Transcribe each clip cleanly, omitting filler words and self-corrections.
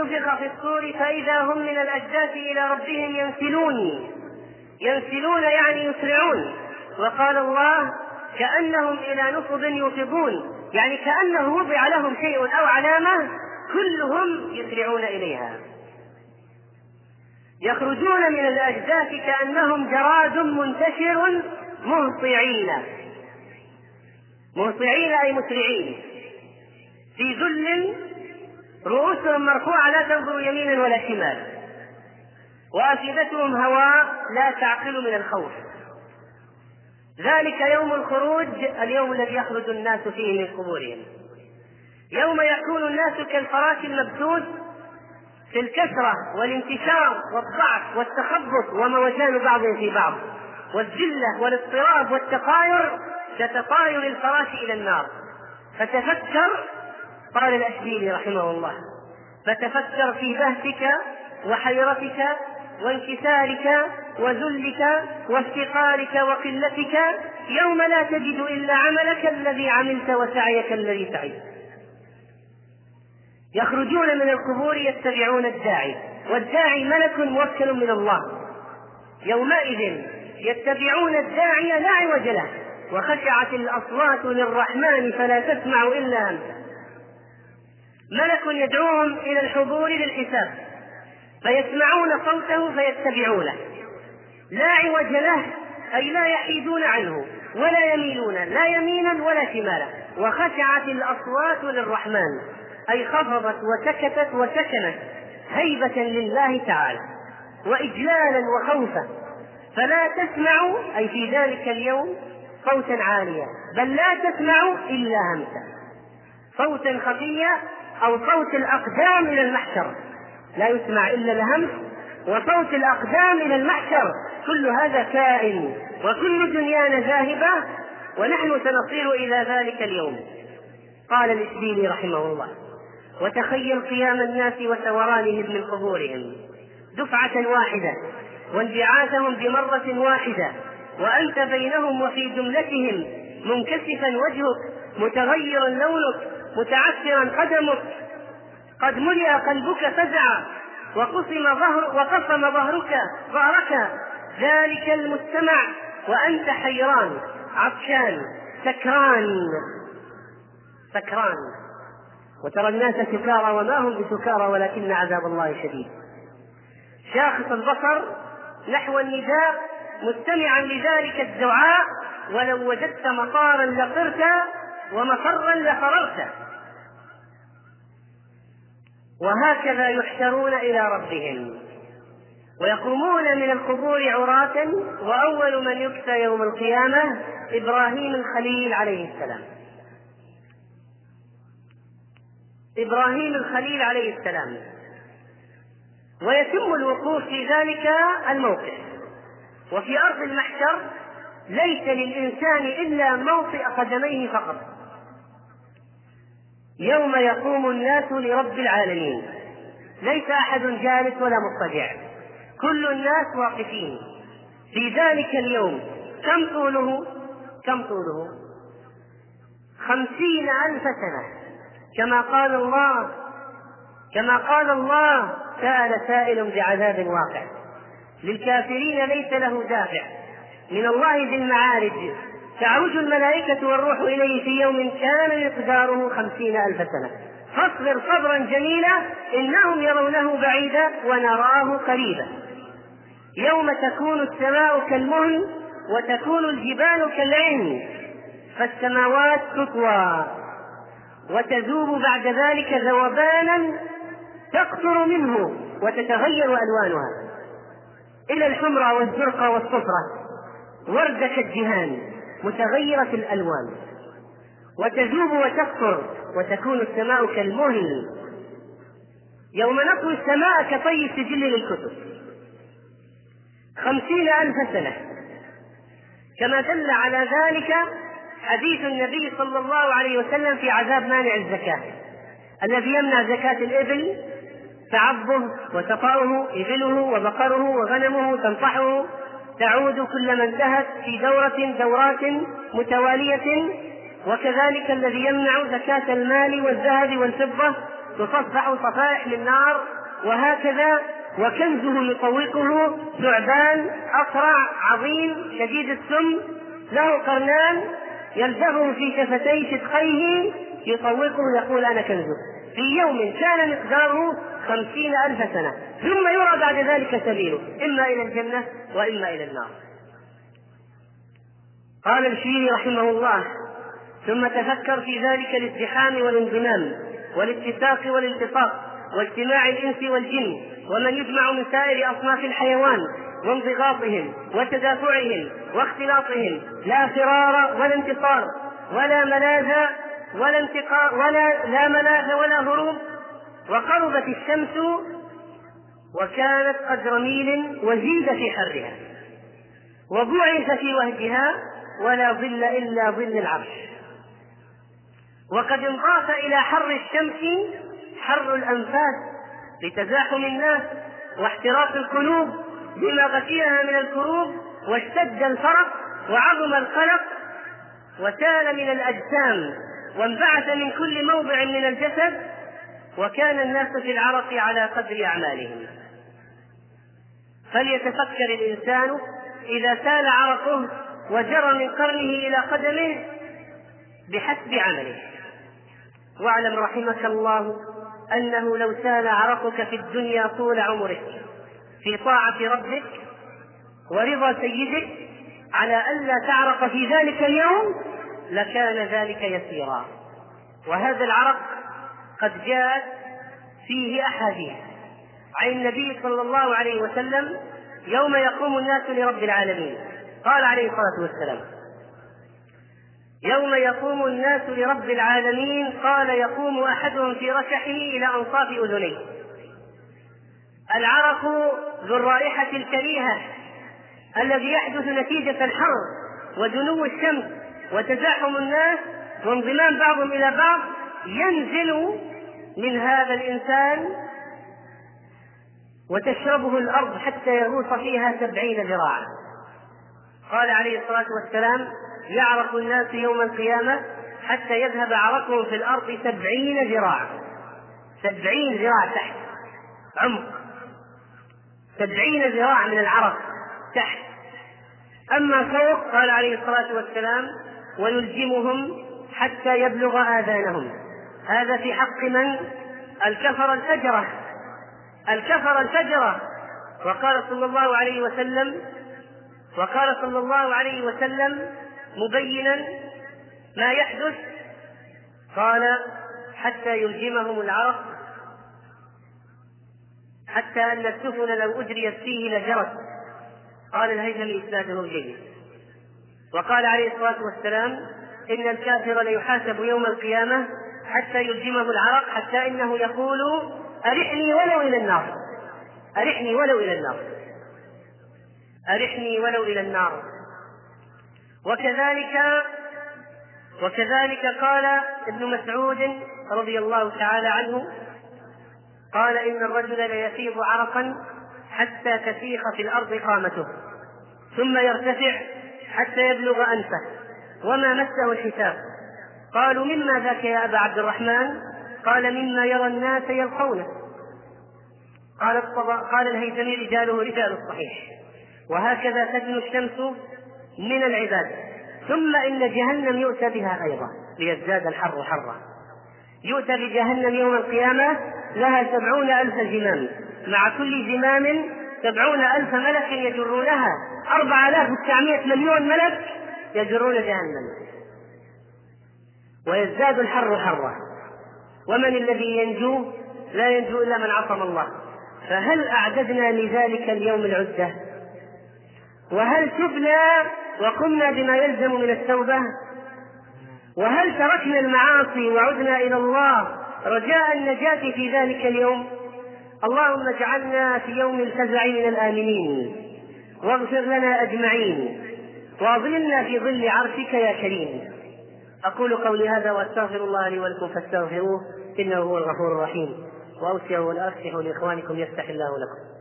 ونفخ في الصور فإذا هم من الأجداث إلى ربهم ينسلون يعني يسرعون. وقال الله كأنهم إلى نصب يوفضون، يعني كأنه وضع لهم شيء أو علامة كلهم يسرعون إليها. يخرجون من الأجداث كأنهم جراد منتشر مهطعين أي مسرعين في ذل، رؤوسهم مرفوعة لا تنظر يمينا ولا شمالا، وأفئدتهم هواء لا تعقل من الخوف. ذلك يوم الخروج، اليوم الذي يخرج الناس فيه من قبورهم، يوم يكون الناس كالفراش المبثوث في الكثرة والانتشار والضعف والتخبط وموجان بعض في بعض، والذلة والاضطراب والتطاير كتطاير الفراش إلى النار. فتفكر، قال الأشبيلي رحمه الله، فتفكر في بهتك وحيرتك وانكسارك وذلك وافتقارك وقلتك يوم لا تجد إلا عملك الذي عملت وسعيك الذي سعيت. يخرجون من القبور يتبعون الداعي، والداعي ملك موكل من الله. يومئذ يتبعون الداعي لا عوج له، وخشعت الأصوات للرحمن فلا تسمع إلا همسه. ملك يدعوهم إلى الحضور للحساب، فيسمعون صوته فيتبعونه، لا عوج له أي لا يحيدون عنه ولا يميلون لا يمينا ولا شمالا. وخشعت الأصوات للرحمن أي خفضت وسكتت وسكنت هيبة لله تعالى وإجلالا وخوفا، فلا تسمع أي في ذلك اليوم صوتا عاليا، بل لا تسمع إلا همسا، صوتا خفيا أو صوت الأقدام إلى المحشر، لا يسمع إلا الهمس وصوت الأقدام إلى المحشر. كل هذا كائن وكل دنيانا ذاهبة، ونحن سنصير إلى ذلك اليوم. قال الإشبيلي رحمه الله: وتخيل قيام الناس وثورانهم من قبورهم دفعة واحدة، وانبعاثهم بمرة واحدة، وأنت بينهم وفي جملتهم، منكسفا وجهك، متغيرا لونك، متعثرا قدمك، قد ملئ قلبك فزعا، وقصم ظهرك ذلك المستمع، وأنت حيران عطشان سكران. وترى الناس سكارى وما هم بسكارى ولكن عذاب الله شديد. شاخص البصر نحو النداء مستمعا لذلك الدعاء، ولو وجدت مطارا لقرت ومفرا لفررت. وهكذا يحشرون إلى ربهم ويقومون من القبور عراة. وأول من يكسى يوم القيامة إبراهيم الخليل عليه السلام. ويتم الوقوف في ذلك الموقف. وفي أرض المحشر ليس للإنسان إلا موطئ قدميه فقط، يوم يقوم الناس لرب العالمين، ليس أحد جالس ولا مضطجع، كل الناس واقفين في ذلك اليوم. كم طوله 50,000 سنة، كما قال الله: سأل سائل بعذاب واقع. للكافرين ليس له دافع من الله ذي المعارج، تعرج الملائكة والروح إليه في يوم كان مقداره 50,000 سنة. فاصبر صبرا جميلا إنهم يرونه بعيدا ونراه قريبا. يوم تكون السماء كالمهل وتكون الجبال كالعهن، فالسماوات تطوى وتذوب بعد ذلك ذوبانا تقطر منه وتتغير ألوانها إلى الحمرة والزرقاء والصفرة، وردة كالجهان متغيرة الألوان، وتذوب وتقطر وتكون السماء كالمهل. يوم نطوي السماء كطي السجل للكتب. 50,000 سنة، كما دل على ذلك حديث النبي صلى الله عليه وسلم في عذاب مانع الزكاة الذي يمنع زكاة الإبل، تعضه وتطأه إبله وبقره وغنمه، تنطحه، تعود كلما انتهت في دورات متوالية. وكذلك الذي يمنع زكاة المال والذهب والفضة تصفح صفائح من نار، وهكذا. وكنزه يطوقه ثعبان أصرع عظيم شديد السم له قرنان يلدغه في شفتي شدقيه يطوقه يقول أنا كنزه، في يوم كان مقداره 50,000 سنة، ثم يرى بعد ذلك سبيله إما إلى الجنة وإما إلى النار. قال الشيري رحمه الله: ثم تفكر في ذلك الازدحام والانضمام والاتفاق والالتصاق واجتماع الإنس والجن ومن يجمع من سائر أصناف الحيوان وانضغاطهم وتدافعهم واختلاطهم، لا فرار ولا انتصار ولا ملاذ ولا انتقاء لا ملاذ ولا هروب. وقربت الشمس وكانت قدر ميل وزيد في حرها، وبعث في وهجها ولا ظل إلا ظل العرش. وقد انضاف إلى حر الشمس حر الأنفاس لتزاحم الناس واحتراق القلوب بما غشيها من الكروب، واشتد الفرق وعظم القلق وسال من الأجسام وانبعث من كل موضع من الجسد، وكان الناس في العرق على قدر أعمالهم. فليتفكر الإنسان إذا سال عرقه وجرى من قرنه إلى قدمه بحسب عمله. واعلم رحمك الله أنه لو سال عرقك في الدنيا طول عمرك في طاعة ربك ورضا سيدك على ألا تعرق في ذلك اليوم لكان ذلك يسيرا. وهذا العرق قد جاءت فيه أحاديث عن النبي صلى الله عليه وسلم يوم يقوم الناس لرب العالمين. قال عليه الصلاة والسلام: يوم يقوم الناس لرب العالمين قال يقوم أحدهم في رشحه إلى أنصاف أذنيه. العرق ذو الرائحة الكريهة الذي يحدث نتيجة الحر ودنو الشمس وتزاحم الناس وانضمام بعضهم إلى بعض ينزل من هذا الإنسان وتشربه الأرض حتى يغوص فيها 70 ذراعا. قال عليه الصلاة والسلام: يعرق الناس يوم القيامة حتى يذهب عرقهم في الأرض 70 ذراعا. 70 ذراع تحت عمق، 70 ذراع من العرق تحت. أما فوق قال عليه الصلاة والسلام: ويلجمهم حتى يبلغ آذانهم. هذا في حق من؟ الكفر الفجرة، الكفر الفجرة. وقال صلى الله عليه وسلم مبينا ما يحدث، قال: حتى يلجمهم العرق حتى أن السفن لو أجريت فيه لجرت. قال الهيثمي إسناده جيد. وقال عليه الصلاة والسلام: إن الكافر ليحاسب يوم القيامة حتى يلجمه العرق حتى إنه يقول: أرحني ولو إلى النار، أرحني ولو إلى النار، أرحني ولو إلى النار. وكذلك قال ابن مسعود رضي الله تعالى عنه قال: إن الرجل ليفيض عرقا حتى تسيخ في الأرض قامته ثم يرتفع حتى يبلغ أنفه وما مسه الحساب. قالوا: مما ذاك يا أبا عبد الرحمن؟ قال: مما يرى الناس يلقونه. قال الهيثمي: رجاله رجال الصحيح. وهكذا تدنو الشمس من العباد. ثم إن جهنم يؤتى بها أيضا ليزداد الحر حرا. يؤتى بجهنم يوم القيامة لها 70,000 زمام، مع كل زمام 70,000 ملك يجرونها، 4,900 مليون ملك يجرون جهنم، ويزداد الحر حرا. ومن الذي ينجو؟ لا ينجو إلا من عصم الله. فهل أعددنا لذلك اليوم العدة؟ وهل تبنا وقمنا بما يلزم من التوبة؟ وهل تركنا المعاصي وعدنا إلى الله رجاء النجاة في ذلك اليوم؟ اللهم اجعلنا في يوم الفزع من الآمنين، واغفر لنا أجمعين، واظللنا في ظل عرشك يا كريم. أقول قولي هذا وأستغفر الله لي ولكم فاستغفروه إنه هو الغفور الرحيم. وأوسعوا وأفسحوا لإخوانكم يفتح الله لكم.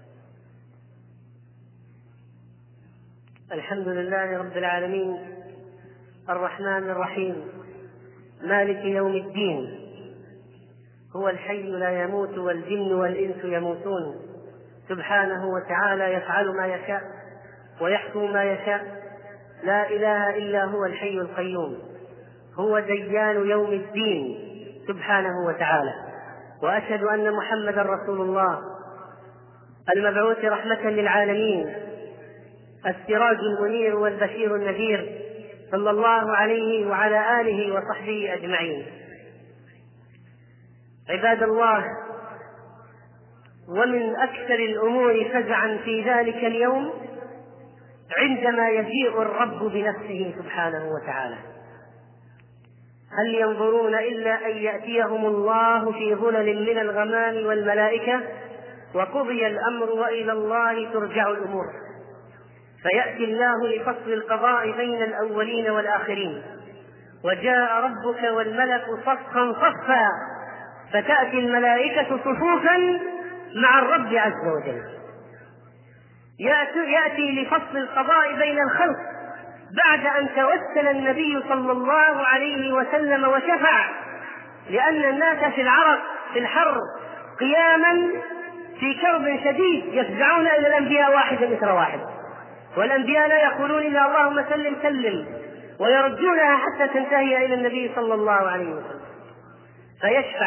الحمد لله رب العالمين الرحمن الرحيم مالك يوم الدين، هو الحي لا يموت والجن والإنس يموتون، سبحانه وتعالى يفعل ما يشاء ويحكم ما يشاء، لا إله إلا هو الحي القيوم، هو ديان يوم الدين سبحانه وتعالى. وأشهد أن محمدا رسول الله المبعوث رحمة للعالمين، السراج المنير والبشير النذير، صلى الله عليه وعلى آله وصحبه أجمعين. عباد الله، ومن أكثر الأمور فزعا في ذلك اليوم عندما يجيء الرب بنفسه سبحانه وتعالى. هل ينظرون إلا أن يأتيهم الله في ظلل من الغمام والملائكة وقضي الأمر وإلى الله ترجع الأمور، فيأتي الله لفصل القضاء بين الأولين والآخرين، وجاء ربك والملك صفا صفا، فتأتي الملائكة صفوفا مع الرب عز وجل. يأتي لفصل القضاء بين الخلق بعد أن توسل النبي صلى الله عليه وسلم وشفع، لأن الناس في العرق في الحر قياما في كرب شديد يفزعون إلى الأنبياء واحدا إثر واحد، والأنبياء لا يقولون إلا اللهم سلم سلم، ويرجونها حتى تنتهي إلى النبي صلى الله عليه وسلم، فيشفع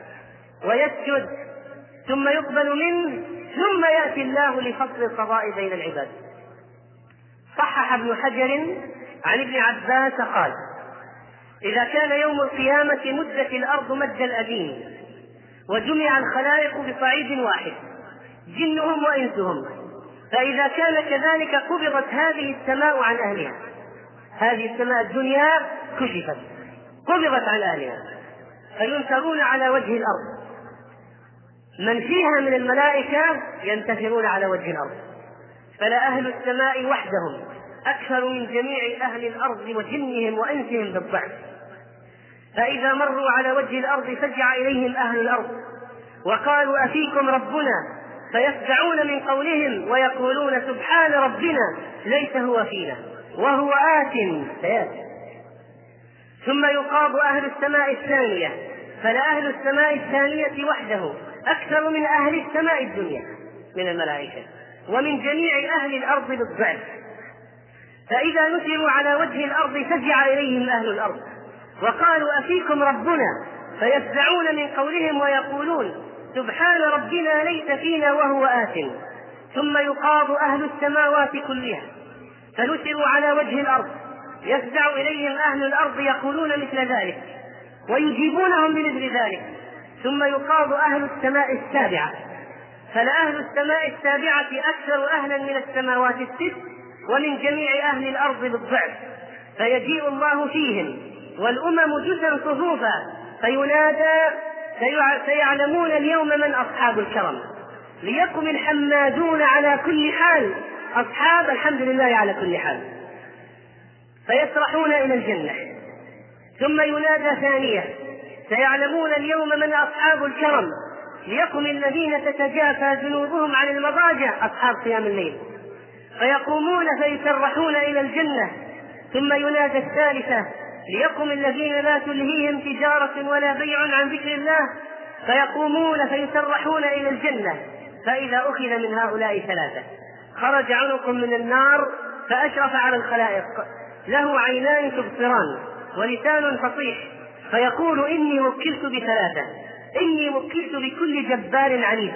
ويسجد ثم يقبل منه، ثم يأتي الله لفصل القضاء بين العباد. صحح ابن حجر عن ابن عباس قال: إذا كان يوم القيامة مدت الأرض مد الأديم، وجمع الخلائق بصعيد واحد جنهم وإنسهم، فإذا كان كذلك قبضت هذه السماء عن أهلها، هذه السماء الدنيا كشفت قبضت عن أهلها، فينثرون على وجه الأرض، من فيها من الملائكة ينتشرون على وجه الأرض، فلا أهل السماء وحدهم أكثر من جميع أهل الأرض وجنهم وإنسهم بالضعف، فإذا مروا على وجه الأرض فزع إليهم أهل الأرض وقالوا أفيكم ربنا، فيفزعون من قولهم ويقولون سبحان ربنا ليس هو فينا وهو سيأتي. ثم يقاض أهل السماء الثانية، فلا أهل السماء الثانية وحده أكثر من أهل السماء الدنيا من الملائكة ومن جميع أهل الأرض بالضعف، فإذا نزلوا على وجه الأرض فزع إليهم أهل الأرض وقالوا أفيكم ربنا، فيفزعون من قولهم ويقولون سبحان ربنا ليس فينا وهو ثم يقاض أهل السماوات كلها، فنزلوا على وجه الأرض يفزع إليهم أهل الأرض يقولون مثل ذلك ويجيبونهم بمثل ذلك، ثم يقاض أهل السماء السابعة، فلأهل السماء السابعة أكثر أهلا من السماوات الست ومن جميع أهل الأرض بالضعف، فيجيء الله فيهم والأمم جثا صفوفا فينادى سيعلمون اليوم من أصحاب الكرم، ليقم الحمادون على كل حال أصحاب الحمد لله على كل حال، فيسرحون إلى الجنة. ثم ينادى ثانية سيعلمون اليوم من أصحاب الكرم، ليقم الذين تتجافى جنوبهم عن المضاجع أصحاب قيام الليل، فيقومون فيسرحون إلى الجنة. ثم ينادى الثالثة ليقم الذين لا تلهيهم تجارة ولا بيع عن ذكر الله، فيقومون فيسرحون إلى الجنة. فإذا أخذ من هؤلاء ثلاثة خرج عنق من النار فأشرف على الخلائق، له عينان تبصران ولسان فصيح، فيقول إني وكلت بثلاثة، إني وكلت بكل جبار عنيد،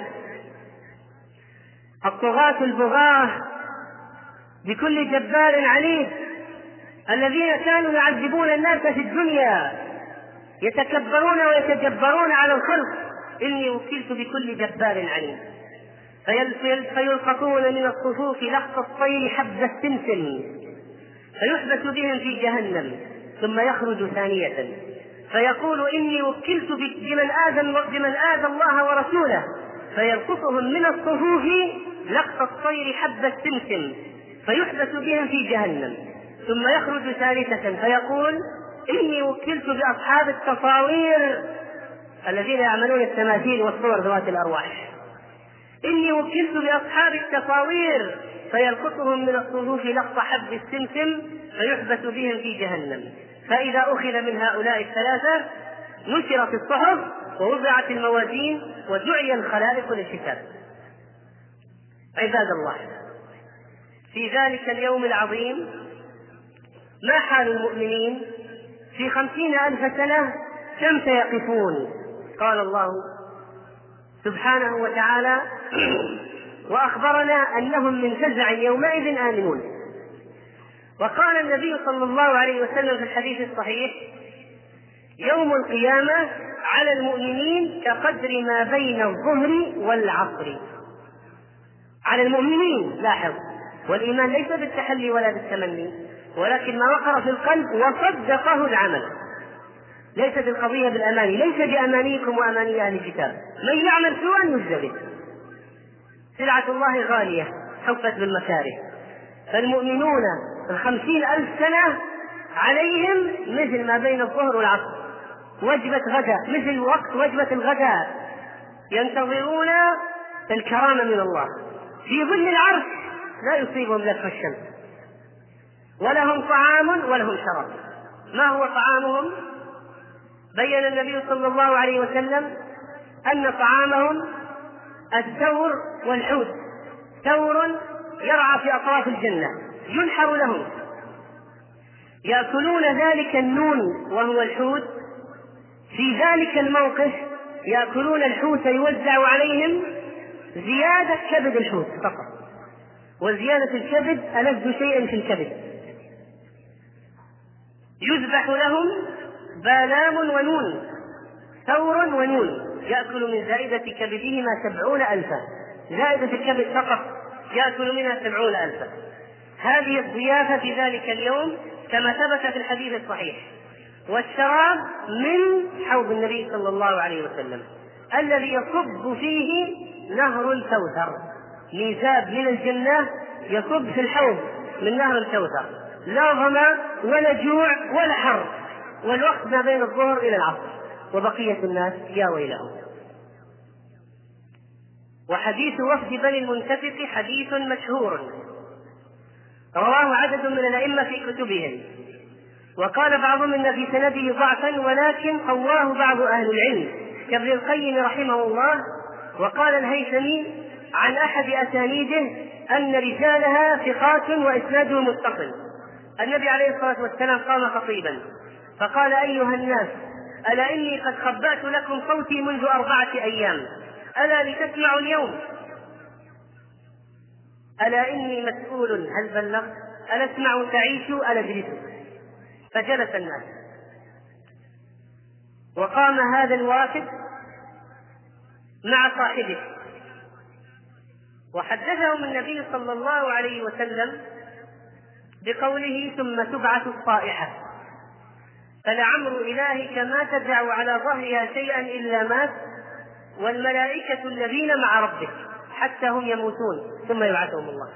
الطغاة البغاة بكل جبار عنيد الذين كانوا يعذبون الناس في الدنيا يتكبرون ويتجبرون على الخلق، إني وكلت بكل جبار عنيد، فيلقطون من الصفوف لقط الطير حب السمسم، فيحبس بهم في جهنم، ثم يخرج ثانية فيقول إني وكلت بمن آذى الله ورسوله، فيلقطهم من الصفوف لقط الطير حب السمسم، فيحبس بهم في جهنم، ثم يخرج ثالثة فيقول إني وكلت بأصحاب التصاوير الذين يعملون التماثيل والصور ذوات الأرواح، إني وكلت بأصحاب التصاوير، فيلقطهم من الصفوف لقط حب السمسم، فيحبس بهم في جهنم. فإذا أخذ من هؤلاء الثلاثة نشرت الصحف ووضعت الموازين ودعي الخلائق للحساب. عباد الله، في ذلك اليوم العظيم ما حال المؤمنين في 50,000 سنة كم سيقفون؟ قال الله سبحانه وتعالى: وأخبرنا أنهم من فزع يومئذ آمنون. وقال النبي صلى الله عليه وسلم في الحديث الصحيح: يوم القيامة على المؤمنين كقدر ما بين الظهر والعصر. على المؤمنين، لاحظ، والإيمان ليس بالتحلي ولا بالتمني، ولكن ما وقر في القلب وصدقه العمل. ليست القضية بالأماني، ليس بأمانيكم وأماني أهل الكتاب، من يعمل سوءا يجزى به. سلعة الله غالية حفت بالمكاره. فالمؤمنون 50,000 سنة عليهم مثل ما بين الظهر والعصر، وجبة غداء، مثل وقت وجبة الغداء، ينتظرون الكرامة من الله في ظل العرش، لا يصيبهم لفح الشمس، ولهم طعام ولهم شراب. ما هو طعامهم؟ بين النبي صلى الله عليه وسلم أن طعامهم الثور والحوت. ثور يرعى في أطراف الجنة ينحر لهم، يأكلون ذلك النون وهو الحوت. في ذلك الموقف يأكلون الحوت يوزع عليهم زيادة كبد الحوت فقط، وزيادة الكبد ألذ شيء في الكبد. يذبح لهم بالام ونون، ثور ونون، يأكل من زائدة كبدهما 70,000، زائدة الكبد فقط يأكل منها 70,000. هذه الضيافة في ذلك اليوم كما ثبت في الحديث الصحيح. والشراب من حوض النبي صلى الله عليه وسلم الذي يصب فيه نهر الكوثر، ميزاب من الجنة يصب في الحوض من نهر الكوثر، لا ظمأ ولا جوع ولا حر، والوقت ما بين الظهر إلى العصر، وبقية الناس يا ويلهم. وحديث وفد بني المنتفق حديث مشهور رواه عدد من الأئمة في كتبهم، وقال بعضهم إن في سنده ضعفا، ولكن قواه بعض أهل العلم كابن القيم رحمه الله. وقال الهيثمي عن أحد أسانيده أن رجالها ثقات وإسناده متصل. النبي عليه الصلاة والسلام قام خطيبا فقال: أيها الناس، ألا إني قد خبأت لكم صوتي منذ 4 أيام، ألا لتسمعوا اليوم؟ ألا إني مسؤول، هل بلغت؟ ألا اسمعوا تعيشوا، ألا اجلسوا؟ فجلس الناس، وقام هذا الوافد مع صاحبه وحدثهم النبي صلى الله عليه وسلم بقوله: ثم تبعث الصائحة، فلعمر إلهك ما تدع على ظهرها شيئا إلا مات، والملائكة الذين مع ربك حتى هم يموتون ثم يبعثهم الله.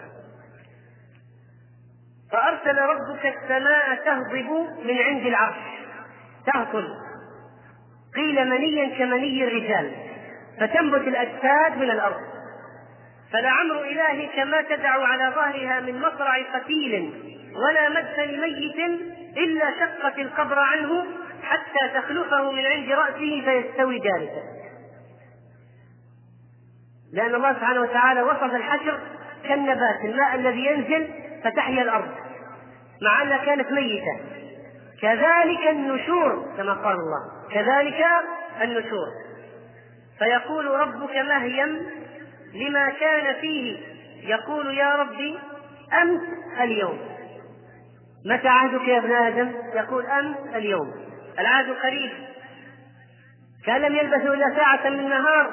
فأرسل ربك السماء تهضب من عند العرش، تهطل، قيل منيا كمني الرجال، فتنبت الأجساد من الأرض. فلعمر إلهك ما تدع على ظهرها من مصرع قتيل ولا مدفن ميت إلا شقت القبر عنه حتى تخلفه من عند رأسه فيستوي جالسا. لأن الله سبحانه وتعالى وصف الحشر كالنبات، الماء الذي ينزل فتحيا الأرض مع أنها كانت ميتة. كذلك النشور كما قال الله، كذلك النشور. فيقول ربك مهيم لما كان فيه، يقول: يا ربي أمس اليوم. متى عهدك يا ابن آدم؟ يقول: أمس اليوم. العهد قريب، كان لم يلبثوا إلا ساعة من النهار.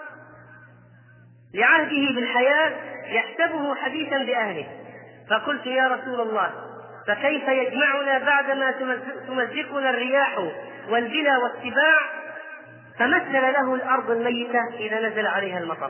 لعهده بالحياة يحسبه حديثا بأهله. فقلت: يا رسول الله، فكيف يجمعنا بعدما تمزقنا الرياح والبلا والسباع؟ فمثل له الأرض الميتة إذا نزل عليها المطر.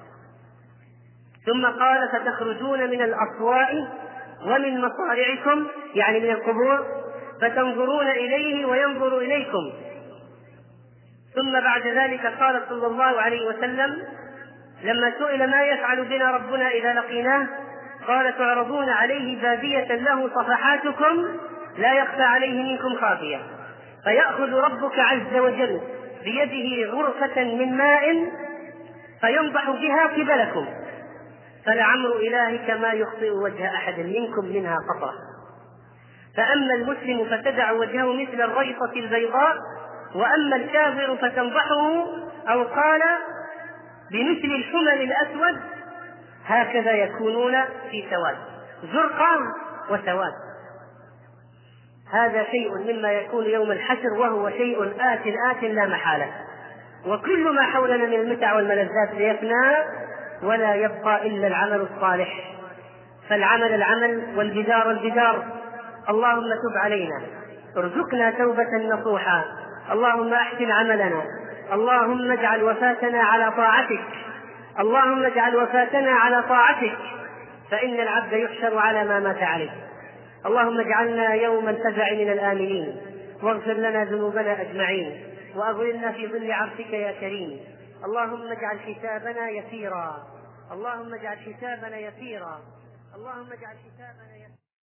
ثم قال: فتخرجون من الأصواء ومن مصارعكم، يعني من القبور، فتنظرون إليه وينظر إليكم. ثم بعد ذلك قال صلى الله عليه وسلم لما سئل: ما يفعل بنا ربنا إذا لقيناه؟ قال: تعرضون عليه بادية له صفحاتكم لا يخفى عليه منكم خافية، فيأخذ ربك عز وجل بيده غرفة من ماء فينضح بها قبلكم، فلعمر إلهك ما يخطئ وجه أحد منكم منها قطرة. فأما المسلم فتدع وجهه مثل الريطة البيضاء، وأما الكافر فتنضحه، أو قال بمثل الحمل الأسود، هكذا يكونون في سواد، زرقا وسواد. هذا شيء مما يكون يوم الحشر، وهو شيء آت لا محالة. وكل ما حولنا من المتع والملذات يفنى، ولا يبقى إلا العمل الصالح. فالعمل والجدار. اللهم تب علينا، ارزقنا توبة نصوحا، اللهم احسن عملنا، اللهم اجعل وفاتنا على طاعتك، اللهم اجعل وفاتنا على طاعتك، فإن العبد يحشر على ما مات عليه. اللهم اجعلنا يوم الفزع من الآمنين، واغفر لنا ذنوبنا أجمعين، وأظلنا في ظل عرشك يا كريم. اللهم اجعل حسابنا يسيرا، اللهم اجعل حسابنا يسيرا، اللهم اجعل حسابنا يسيرا.